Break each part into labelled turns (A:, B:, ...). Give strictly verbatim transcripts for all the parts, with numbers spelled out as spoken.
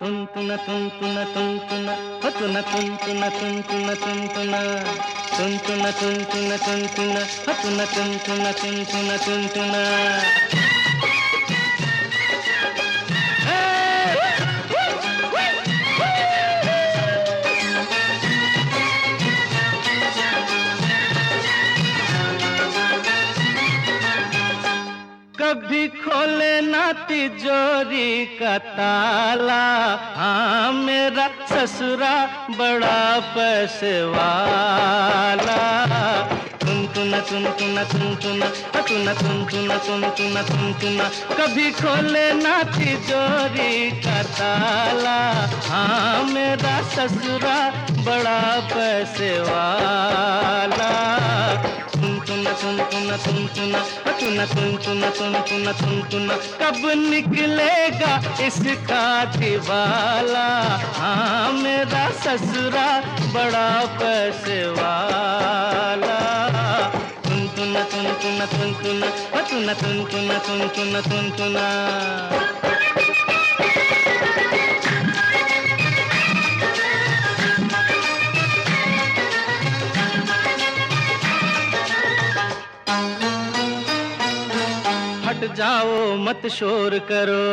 A: तुन तुना तुन तुना तुन तुना हो तुना तुन तुना तुन तुना तुन तुना तुन तुना तुन तुना तुन तुना हो तुना तुन तुना तुन तुना तुन तुना। कभी खोले ना तिजोरी का ताला, हाँ मेरा ससुरा बड़ा पैसे वाला। तुन तुना तुन तुना तुन तुना तुना तुन तुना तुन तुना तुन तुना। कभी खोले ना तिजोरी का ताला, हाँ मेरा ससुरा बड़ा पैसे वाला। तुन तुना तुन तुना तुन तुना तुना तुन तुना तुन तुना तुन तुना। कब निकलेगा इसका दिवाला, हाँ मेरा ससुरा बड़ा पैसे वाला। तुन तुना तुन तुना तुन तुना तुना तुन तुना तुन तुना तुन तुना। हट जाओ मत शोर करो,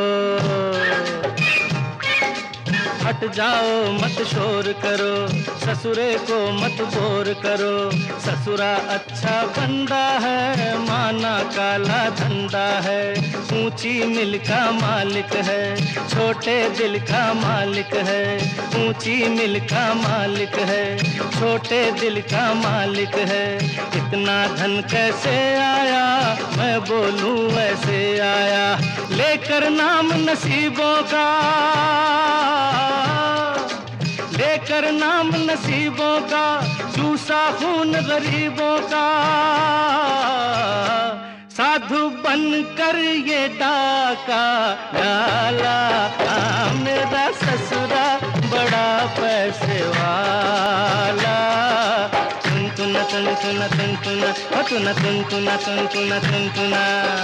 A: हट जाओ मत शोर करो, ससुरे को मत बोर करो। ससुरा अच्छा बंदा है, माना काला धंधा है। ऊंची मिल का मालिक है, छोटे दिल का मालिक है। ऊंची मिल का मालिक है, छोटे दिल का मालिक है। इतना धन कैसे आया, मैं बोलूं वैसे आया। लेकर नाम नसीबों का, लेकर नाम नसीबों का, चूसा खून गरीबों का। साधु बनकर ये डाका डाला, हाँ मेरा ससुरा बड़ा पैसे वाला। तुन तुना तुन तुना तुन तुना तुना तुन तुना तुन तुना तुन तुना।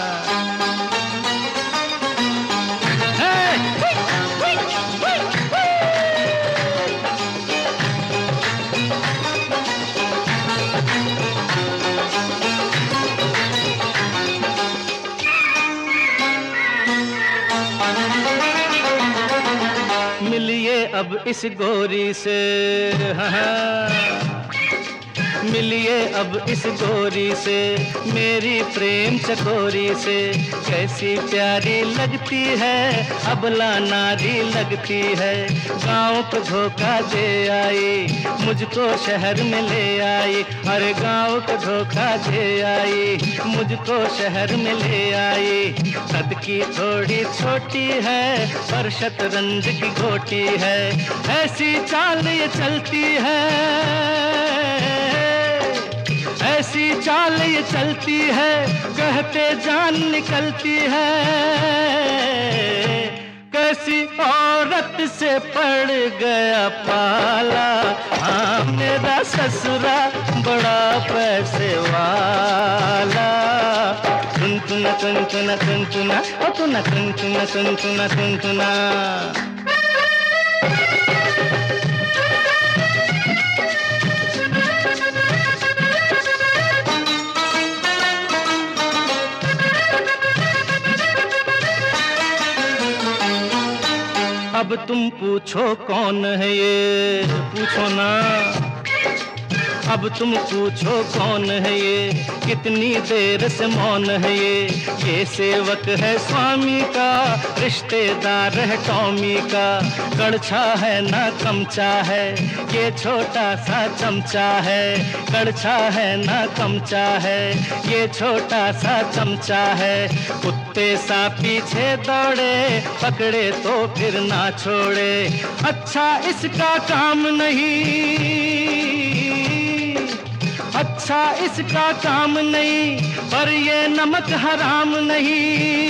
A: मिलिए अब इस गोरी से, हाँ मिलिए अब इस गोरी से, मेरी प्रेम चकोरी से। कैसी प्यारी लगती है, अबला नारी लगती है। गाँव को धोखा दे आई, मुझको शहर में ले आई। अरे गाँव को धोखा दे आई, मुझको शहर में ले आई। कद की थोड़ी छोटी है, पर शतरंज की गोटी है। ऐसी चाल ये चलती है, ऐसी चाल ये चलती है, कहते जान निकलती है। कैसी औरत से पड़ गया पाला, हाँ मेरा ससुरा बड़ा पैसे वाला। तुन तुना तुन तुना तुन तुना तुना तुन तुना तुन तुना तुन तुना। अब तुम पूछो कौन है ये, पूछो ना। अब तुम पूछो कौन है ये, कितनी देर से मौन है ये। ये सेवक है स्वामी का, रिश्तेदार है टॉमी का। कड़छा है ना कमचा है, ये छोटा सा चमचा है। कड़छा है ना कमचा है, ये छोटा सा चमचा है। कुत्ते सा पीछे दौड़े, पकड़े तो फिर ना छोड़े। अच्छा इसका काम नहीं, अच्छा इसका काम नहीं, पर ये नमक हराम नहीं।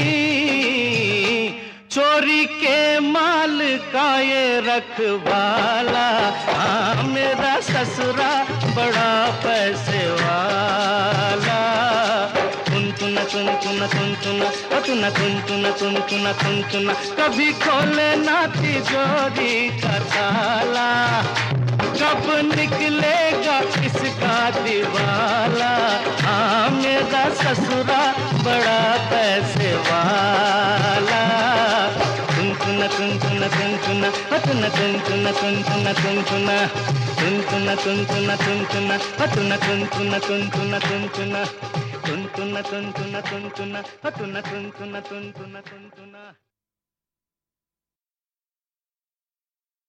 A: चोरी के माल का ये रखवाला, हाँ मेरा ससुरा बड़ा पैसे वाला। तुन तुना तुन तुन तुन तुन ओ तुन तुन तुन तुन तुन तुन तुन कभी खोले ना तिजोरी का ताला, कब निकलेगा इसका दिवाला। हाँ मेरा ससुरा बड़ा पैसे वाला। तुन तुन तुन तुन तुन तुन ओ तुन तुन तुन तुन तुन तुन तुन तुन तुन तुन तुन तुन तुन ओ तुन तुन तुन तुन तुन तुन तुन तुन तुन तुन तुन तुन तुन तुन ओ तुन तुन तुन तुन तुन तुन तुन